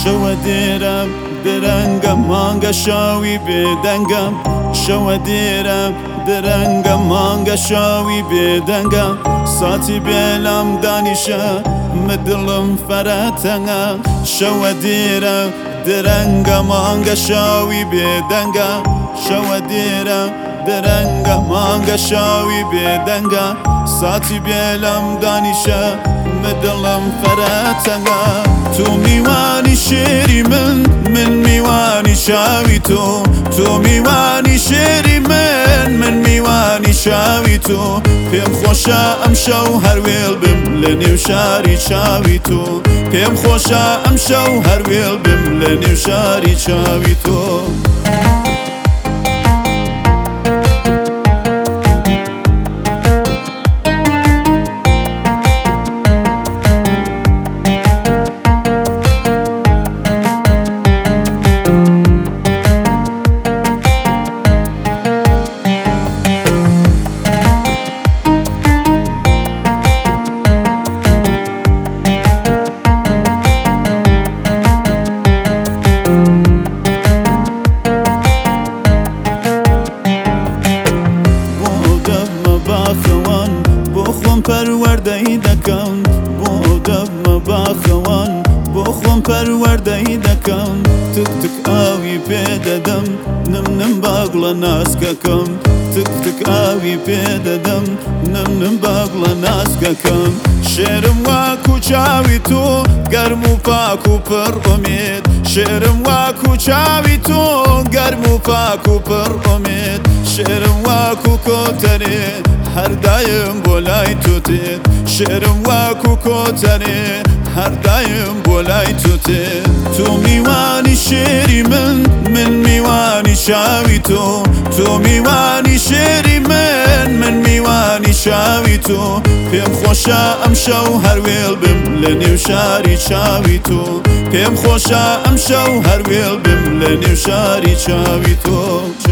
شەوە دێرە درەنگە مانگە شاوی بێدەنگە شەوە دێرە درەنگە مانگە شاوی بێدەنگە ساتی بێلام دانیشە مدڵم فەرەتەنگە شەوە دێرە درەنگە مانگە شاوی بێدەنگە شەوە دێرە درەنگە مانگە شاوی بێدەنگە ساتی بێلام دانیشە مدڵم فەرەتەنگە تو میوانی شێری من میوانی شاوی تۆ میوانی شێری من میوانی شاوی تۆ پێم خۆشە ئەم شەو هەروێڵ بم لە نێو شاری چاوی تۆ پێم خۆشە ئەم شەو هەروێڵ بم لە نێو شاری چاوی تۆ پەروەردەی دەکەم بۆ دەبمە باخەوان بۆ خۆم پەروەردەی دەکەم تک تک ئاوی پێدەدەم نم باگڵە ناسکەکەم تک تک ئاوی پێدەدەم نم باگڵە ناسکەکەم شێرم واکو چاوی تۆ گەرم و پاک و پڕ ئومێد شێرم واکو چاوی تۆ گەرم و پاک و پڕ ئومێد شێرم واکو کۆتەرێ هەردایم بۆ لای تۆ تێت شێرم واکو کۆتەرێ هەردایم بۆ لای تۆ تێت تۆ میوانی شێری من میوانی شاوی تۆ میوانی شێری من میوانی شاوی تۆ پێم خۆشە ئەم شەو هەروێڵ بم لە نێو شاری چاوی تۆ پێم خۆشە ئەم شەو هەروێڵ بم لە نێو شاری چاوی تۆ